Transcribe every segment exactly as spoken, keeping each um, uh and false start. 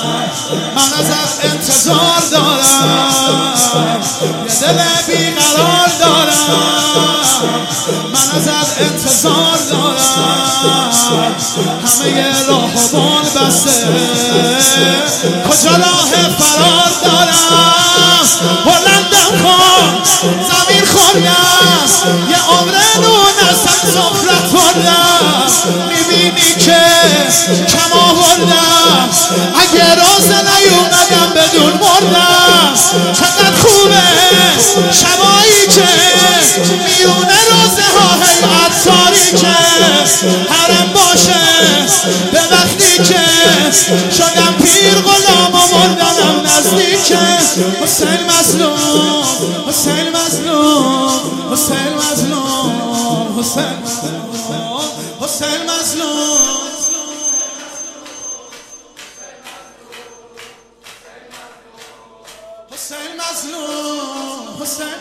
من ازت انتظار دارم، یه دل بیقرار دارم. من ازت انتظار دارم، همه راه و بال بسته، کجا راه فرار دارم. بلندم کن زمین خوردم، یه عمر نون از سفرت بردم. میبینی که کم آوردم، اگه راز نیومدم بدون مردم. چقدر خوبه شبایی که میونه روزه ها هیئت تاریکه، حرم باشه به وقتی که شدم پیر غلام و مردنم نزدیکه. حسین مظلوم، حسین مظلوم، حسین مظلوم، حسین مظلوم، حسین مظلوم. حسین مظلوم، حسین.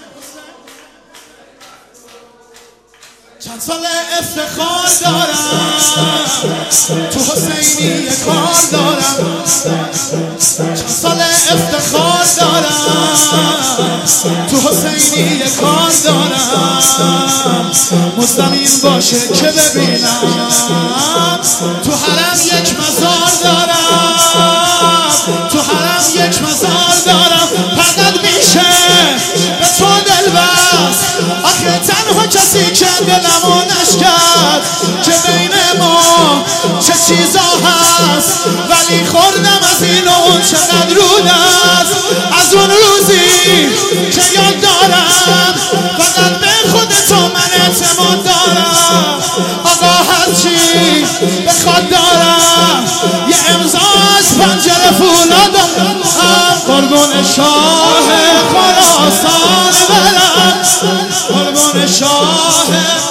چند سال افتخار دارم، تو حسینی یه کار دارم. چند سال افتخار دارم، تو حسینی یه کار دارم. مزدمین باشه که ببینم، تو حرم یک مزار دارم، تو حرم یک مزار دارم. فقط میشه به تو دل بست، آخه تنها کسی که دلمو نشکرد که بین ما چه چیزا هست. ولی خوردم از این و اون چقدر رود است، از اون روزی که یاد دارم. فقط به خود تو من اعتماد دارم، آقا هرچی بخواد دارم. یه امضا از پنجره فولادم، قربون شاه خراسان برم، قربون شاه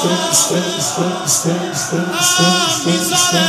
میزاره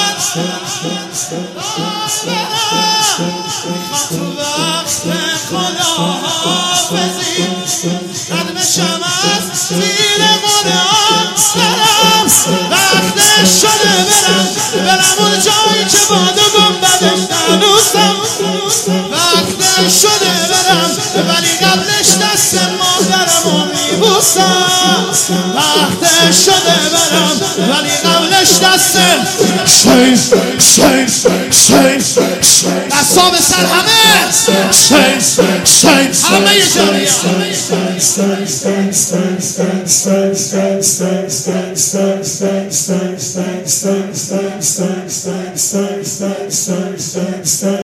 تو وقت خدا حافظی قدم شمس زیر قرآن برم. وقت شده برم، برم اون جایی که باد و گنبدش ننوسم. وقت شده برم، ولی قبلش دست مادرمو میبوسم. وقت شده برم، ولی قبلش دست شین شین شین شین دستا به سر همه شین شین همه یه جمعیت.